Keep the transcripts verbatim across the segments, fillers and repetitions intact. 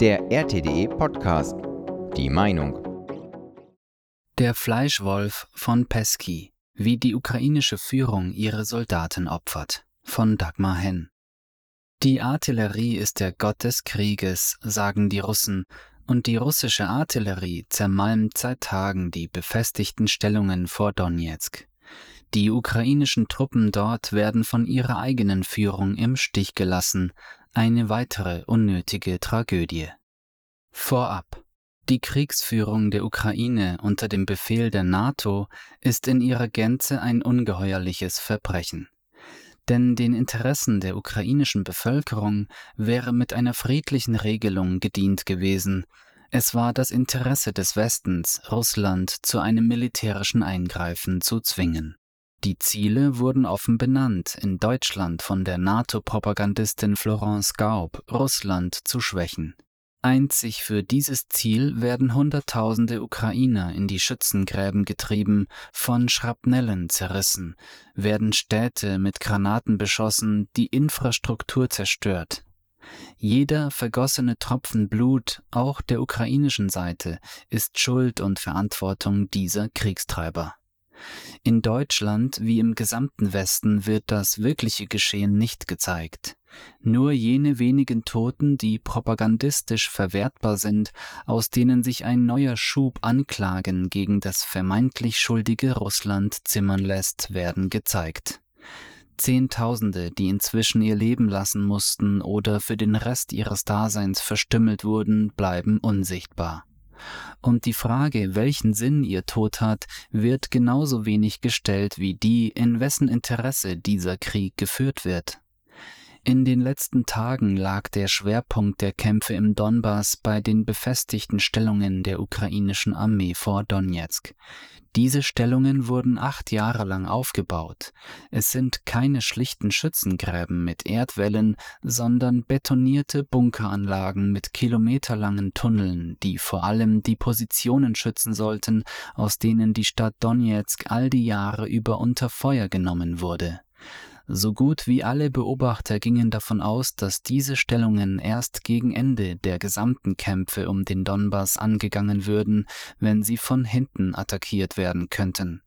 Der R T D E Podcast. Die Meinung. Der Fleischwolf von Pesky. Wie die ukrainische Führung ihre Soldaten opfert. Von Dagmar Henn. Die Artillerie ist der Gott des Krieges, sagen die Russen, und die russische Artillerie zermalmt seit Tagen die befestigten Stellungen vor Donezk. Die ukrainischen Truppen dort werden von ihrer eigenen Führung im Stich gelassen, eine weitere unnötige Tragödie. Vorab: Die Kriegsführung der Ukraine unter dem Befehl der NATO ist in ihrer Gänze ein ungeheuerliches Verbrechen. Denn den Interessen der ukrainischen Bevölkerung wäre mit einer friedlichen Regelung gedient gewesen. Es war das Interesse des Westens, Russland zu einem militärischen Eingreifen zu zwingen. Die Ziele wurden offen benannt, in Deutschland von der NATO-Propagandistin Florence Gaub, Russland zu schwächen. Einzig für dieses Ziel werden Hunderttausende Ukrainer in die Schützengräben getrieben, von Schrapnellen zerrissen, werden Städte mit Granaten beschossen, die Infrastruktur zerstört. Jeder vergossene Tropfen Blut, auch der ukrainischen Seite, ist Schuld und Verantwortung dieser Kriegstreiber. In Deutschland wie im gesamten Westen wird das wirkliche Geschehen nicht gezeigt. Nur jene wenigen Toten, die propagandistisch verwertbar sind, aus denen sich ein neuer Schub Anklagen gegen das vermeintlich schuldige Russland zimmern lässt, werden gezeigt. Zehntausende, die inzwischen ihr Leben lassen mussten oder für den Rest ihres Daseins verstümmelt wurden, bleiben unsichtbar. Und die Frage, welchen Sinn ihr Tod hat, wird genauso wenig gestellt wie die, in wessen Interesse dieser Krieg geführt wird. In den letzten Tagen lag der Schwerpunkt der Kämpfe im Donbass bei den befestigten Stellungen der ukrainischen Armee vor Donezk. Diese Stellungen wurden acht Jahre lang aufgebaut. Es sind keine schlichten Schützengräben mit Erdwällen, sondern betonierte Bunkeranlagen mit kilometerlangen Tunneln, die vor allem die Positionen schützen sollten, aus denen die Stadt Donezk all die Jahre über unter Feuer genommen wurde. So gut wie alle Beobachter gingen davon aus, dass diese Stellungen erst gegen Ende der gesamten Kämpfe um den Donbass angegangen würden, wenn sie von hinten attackiert werden könnten.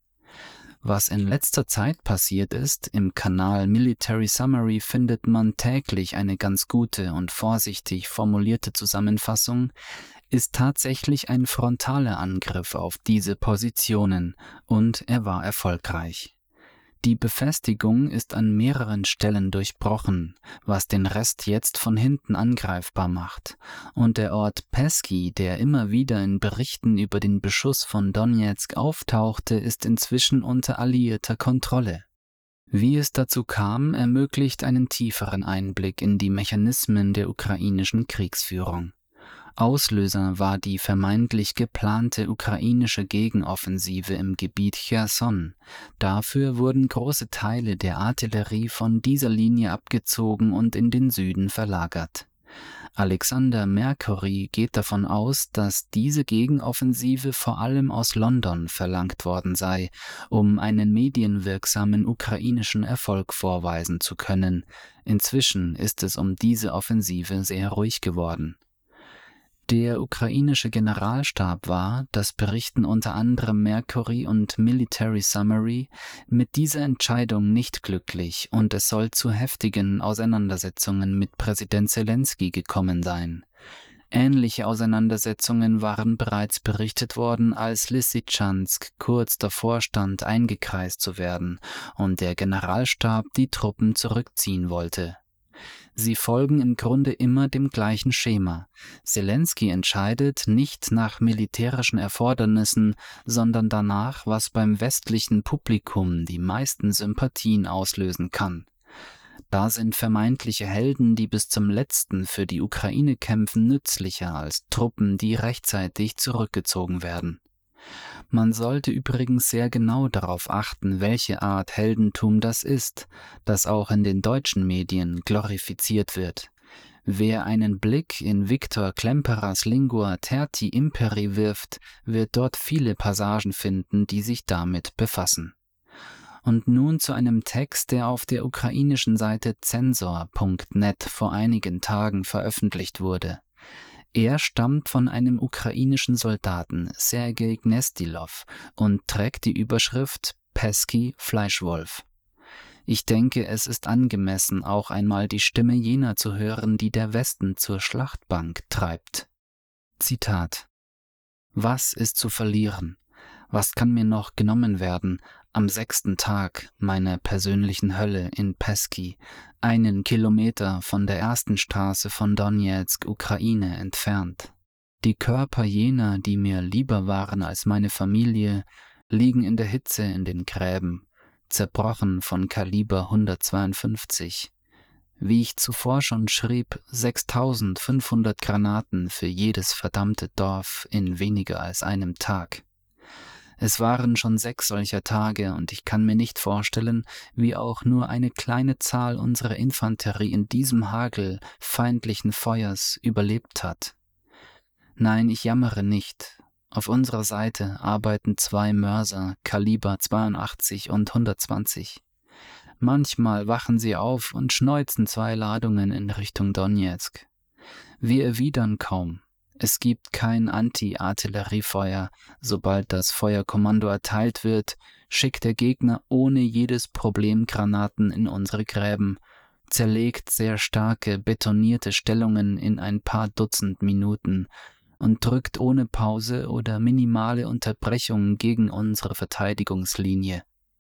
Was in letzter Zeit passiert ist, im Kanal Military Summary findet man täglich eine ganz gute und vorsichtig formulierte Zusammenfassung, ist tatsächlich ein frontaler Angriff auf diese Positionen, und er war erfolgreich. Die Befestigung ist an mehreren Stellen durchbrochen, was den Rest jetzt von hinten angreifbar macht. Und der Ort Pesky, der immer wieder in Berichten über den Beschuss von Donezk auftauchte, ist inzwischen unter alliierter Kontrolle. Wie es dazu kam, ermöglicht einen tieferen Einblick in die Mechanismen der ukrainischen Kriegsführung. Auslöser war die vermeintlich geplante ukrainische Gegenoffensive im Gebiet Cherson. Dafür wurden große Teile der Artillerie von dieser Linie abgezogen und in den Süden verlagert. Alexander Mercury geht davon aus, dass diese Gegenoffensive vor allem aus London verlangt worden sei, um einen medienwirksamen ukrainischen Erfolg vorweisen zu können. Inzwischen ist es um diese Offensive sehr ruhig geworden. Der ukrainische Generalstab war, das berichten unter anderem Mercury und Military Summary, mit dieser Entscheidung nicht glücklich, und es soll zu heftigen Auseinandersetzungen mit Präsident Selenskyj gekommen sein. Ähnliche Auseinandersetzungen waren bereits berichtet worden, als Lysychansk kurz davor stand, eingekreist zu werden und der Generalstab die Truppen zurückziehen wollte. Sie folgen im Grunde immer dem gleichen Schema. Selenskyj entscheidet nicht nach militärischen Erfordernissen, sondern danach, was beim westlichen Publikum die meisten Sympathien auslösen kann. Da sind vermeintliche Helden, die bis zum Letzten für die Ukraine kämpfen, nützlicher als Truppen, die rechtzeitig zurückgezogen werden. Man sollte übrigens sehr genau darauf achten, welche Art Heldentum das ist, das auch in den deutschen Medien glorifiziert wird. Wer einen Blick in Viktor Klemperers Lingua Tertii Imperi wirft, wird dort viele Passagen finden, die sich damit befassen. Und nun zu einem Text, der auf der ukrainischen Seite zensor punkt net vor einigen Tagen veröffentlicht wurde. Er stammt von einem ukrainischen Soldaten, Sergei Gnestilov, und trägt die Überschrift Pesky Fleischwolf. Ich denke, es ist angemessen, auch einmal die Stimme jener zu hören, die der Westen zur Schlachtbank treibt. Zitat: Was ist zu verlieren? Was kann mir noch genommen werden am sechsten Tag meiner persönlichen Hölle in Pesky, einen Kilometer von der ersten Straße von Donezk, Ukraine, entfernt? Die Körper jener, die mir lieber waren als meine Familie, liegen in der Hitze in den Gräben, zerbrochen von Kaliber hundertzweiundfünfzig. Wie ich zuvor schon schrieb, sechstausendfünfhundert Granaten für jedes verdammte Dorf in weniger als einem Tag. Es waren schon sechs solcher Tage und ich kann mir nicht vorstellen, wie auch nur eine kleine Zahl unserer Infanterie in diesem Hagel feindlichen Feuers überlebt hat. Nein, ich jammere nicht. Auf unserer Seite arbeiten zwei Mörser, Kaliber zweiundachtzig und hundertzwanzig. Manchmal wachen sie auf und schneuzen zwei Ladungen in Richtung Donezk. Wir erwidern kaum. Es gibt kein Anti-Artilleriefeuer. Sobald das Feuerkommando erteilt wird, schickt der Gegner ohne jedes Problem Granaten in unsere Gräben, zerlegt sehr starke, betonierte Stellungen in ein paar Dutzend Minuten und drückt ohne Pause oder minimale Unterbrechung gegen unsere Verteidigungslinie.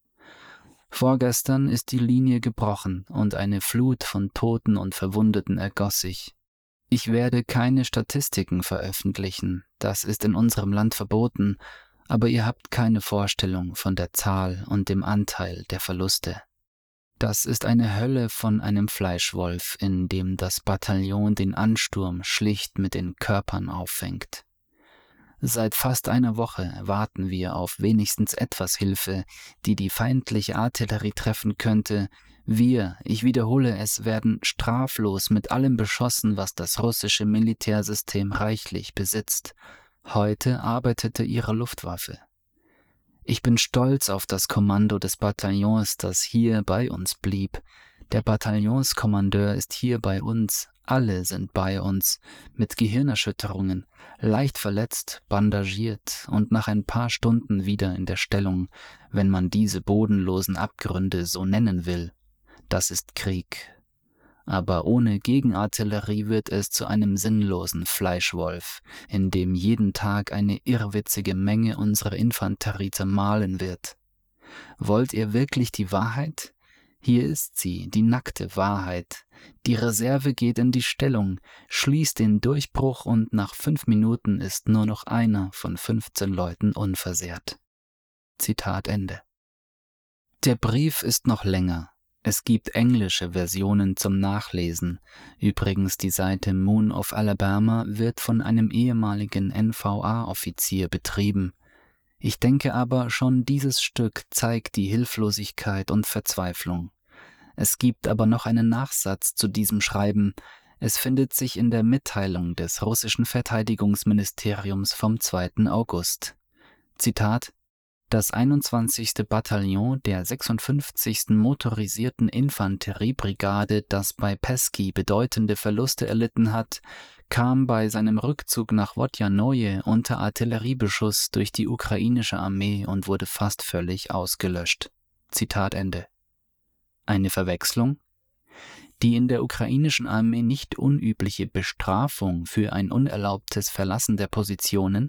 Vorgestern ist die Linie gebrochen und eine Flut von Toten und Verwundeten ergoss sich. Ich werde keine Statistiken veröffentlichen, das ist in unserem Land verboten, aber ihr habt keine Vorstellung von der Zahl und dem Anteil der Verluste. Das ist eine Hölle von einem Fleischwolf, in dem das Bataillon den Ansturm schlicht mit den Körpern auffängt. Seit fast einer Woche warten wir auf wenigstens etwas Hilfe, die die feindliche Artillerie treffen könnte. Wir, ich wiederhole es, werden straflos mit allem beschossen, was das russische Militärsystem reichlich besitzt. Heute arbeitete ihre Luftwaffe. Ich bin stolz auf das Kommando des Bataillons, das hier bei uns blieb. Der Bataillonskommandeur ist hier bei uns, alle sind bei uns, mit Gehirnerschütterungen, leicht verletzt, bandagiert und nach ein paar Stunden wieder in der Stellung, wenn man diese bodenlosen Abgründe so nennen will. Das ist Krieg. Aber ohne Gegenartillerie wird es zu einem sinnlosen Fleischwolf, in dem jeden Tag eine irrwitzige Menge unserer Infanterie zermahlen wird. Wollt ihr wirklich die Wahrheit? Hier ist sie, die nackte Wahrheit. Die Reserve geht in die Stellung, schließt den Durchbruch und nach fünf Minuten ist nur noch einer von fünfzehn Leuten unversehrt. Zitat Ende. Der Brief ist noch länger. Es gibt englische Versionen zum Nachlesen. Übrigens, die Seite Moon of Alabama wird von einem ehemaligen N V A-Offizier betrieben. Ich denke aber, schon dieses Stück zeigt die Hilflosigkeit und Verzweiflung. Es gibt aber noch einen Nachsatz zu diesem Schreiben. Es findet sich in der Mitteilung des russischen Verteidigungsministeriums vom zweiten August. Zitat: Das einundzwanzigste Bataillon der sechsundfünfzigsten Motorisierten Infanteriebrigade, das bei Pesky bedeutende Verluste erlitten hat, kam bei seinem Rückzug nach Wodjanoje unter Artilleriebeschuss durch die ukrainische Armee und wurde fast völlig ausgelöscht. Zitat Ende. Eine Verwechslung? Die in der ukrainischen Armee nicht unübliche Bestrafung für ein unerlaubtes Verlassen der Positionen?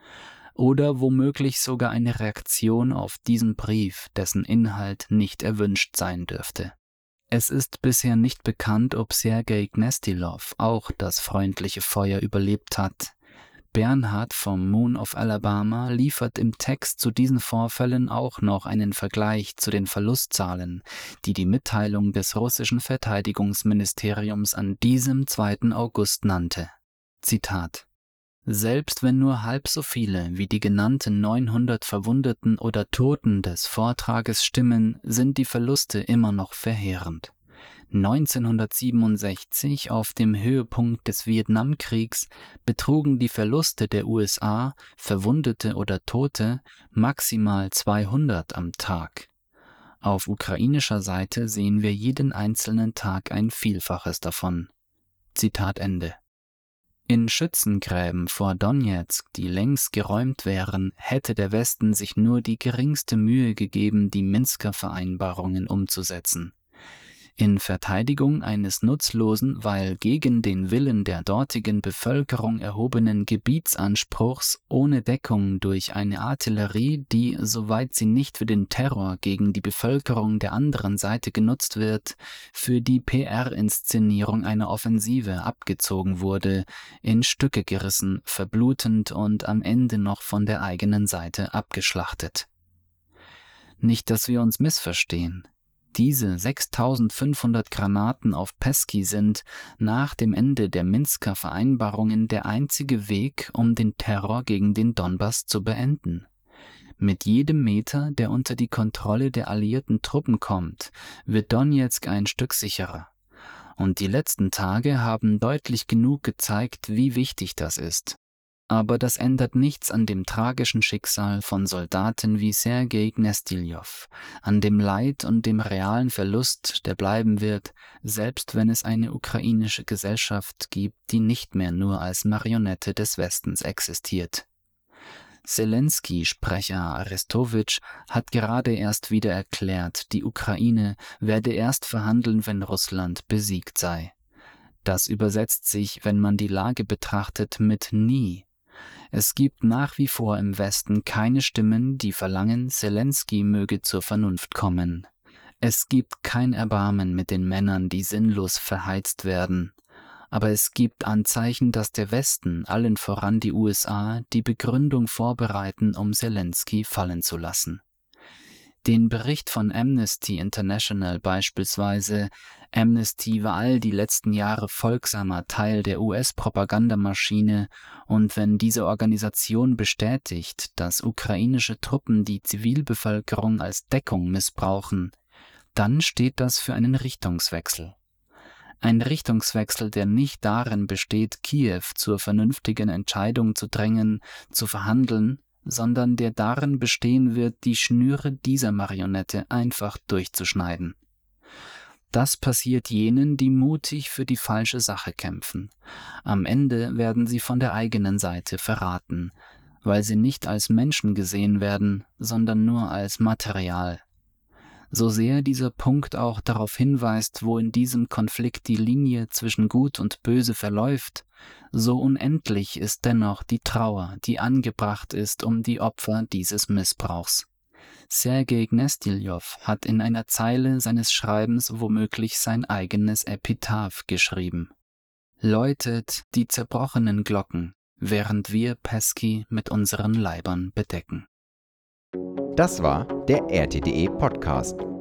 Oder womöglich sogar eine Reaktion auf diesen Brief, dessen Inhalt nicht erwünscht sein dürfte. Es ist bisher nicht bekannt, ob Sergei Gnestilov auch das freundliche Feuer überlebt hat. Bernhard vom Moon of Alabama liefert im Text zu diesen Vorfällen auch noch einen Vergleich zu den Verlustzahlen, die die Mitteilung des russischen Verteidigungsministeriums an diesem zweiten August nannte. Zitat: Selbst wenn nur halb so viele wie die genannten neunhundert Verwundeten oder Toten des Vortrages stimmen, sind die Verluste immer noch verheerend. neunzehnhundertsiebenundsechzig, auf dem Höhepunkt des Vietnamkriegs, betrugen die Verluste der U S A, Verwundete oder Tote, maximal zweihundert am Tag. Auf ukrainischer Seite sehen wir jeden einzelnen Tag ein Vielfaches davon. Zitat Ende. In Schützengräben vor Donezk, die längst geräumt wären, hätte der Westen sich nur die geringste Mühe gegeben, die Minsker Vereinbarungen umzusetzen. In Verteidigung eines nutzlosen, weil gegen den Willen der dortigen Bevölkerung erhobenen Gebietsanspruchs ohne Deckung durch eine Artillerie, die, soweit sie nicht für den Terror gegen die Bevölkerung der anderen Seite genutzt wird, für die P R-Inszenierung einer Offensive abgezogen wurde, in Stücke gerissen, verblutend und am Ende noch von der eigenen Seite abgeschlachtet. Nicht, dass wir uns missverstehen. Diese sechstausendfünfhundert Granaten auf Pesky sind nach dem Ende der Minsker Vereinbarungen der einzige Weg, um den Terror gegen den Donbass zu beenden. Mit jedem Meter, der unter die Kontrolle der alliierten Truppen kommt, wird Donezk ein Stück sicherer. Und die letzten Tage haben deutlich genug gezeigt, wie wichtig das ist. Aber das ändert nichts an dem tragischen Schicksal von Soldaten wie Sergei Gnestiljow, an dem Leid und dem realen Verlust, der bleiben wird, selbst wenn es eine ukrainische Gesellschaft gibt, die nicht mehr nur als Marionette des Westens existiert. Zelensky-Sprecher Arestowitsch hat gerade erst wieder erklärt, die Ukraine werde erst verhandeln, wenn Russland besiegt sei. Das übersetzt sich, wenn man die Lage betrachtet, mit nie. Es gibt nach wie vor im Westen keine Stimmen, die verlangen, Zelensky möge zur Vernunft kommen. Es gibt kein Erbarmen mit den Männern, die sinnlos verheizt werden. Aber es gibt Anzeichen, dass der Westen, allen voran die U S A, die Begründung vorbereiten, um Zelensky fallen zu lassen. Den Bericht von Amnesty International beispielsweise, Amnesty war all die letzten Jahre folgsamer Teil der U S-Propagandamaschine, und wenn diese Organisation bestätigt, dass ukrainische Truppen die Zivilbevölkerung als Deckung missbrauchen, dann steht das für einen Richtungswechsel. Ein Richtungswechsel, der nicht darin besteht, Kiew zur vernünftigen Entscheidung zu drängen, zu verhandeln, sondern der darin bestehen wird, die Schnüre dieser Marionette einfach durchzuschneiden. Das passiert jenen, die mutig für die falsche Sache kämpfen. Am Ende werden sie von der eigenen Seite verraten, weil sie nicht als Menschen gesehen werden, sondern nur als Material. So sehr dieser Punkt auch darauf hinweist, wo in diesem Konflikt die Linie zwischen Gut und Böse verläuft, so unendlich ist dennoch die Trauer, die angebracht ist um die Opfer dieses Missbrauchs. Sergei Gnestiljow hat in einer Zeile seines Schreibens womöglich sein eigenes Epitaph geschrieben. Läutet die zerbrochenen Glocken, während wir Pesky mit unseren Leibern bedecken. Das war der R T D E Podcast.